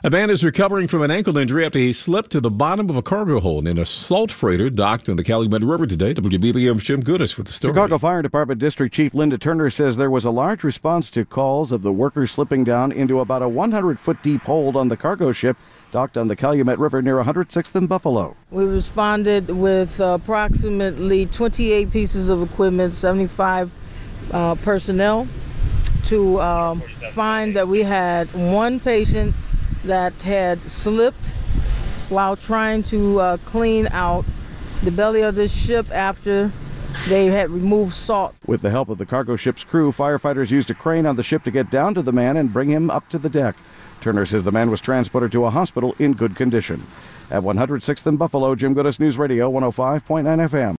A man is recovering from an ankle injury after he slipped to the bottom of a cargo hold in a salt freighter docked in the Calumet River today. WBBM's Jim Goodis with the story. Chicago Fire Department District Chief Linda Turner says there was a large response to calls of the workers slipping down into about a 100-foot deep hold on the cargo ship docked on the Calumet River near 106th and Buffalo. We responded with approximately 28 pieces of equipment, 75 personnel to find that we had one patient that had slipped while trying to clean out the belly of the ship after they had removed salt. With the help of the cargo ship's crew, firefighters used a crane on the ship to get down to the man and bring him up to the deck. Turner says the man was transported to a hospital in good condition. At 106th and Buffalo, Jim Goodis, News Radio 105.9 FM.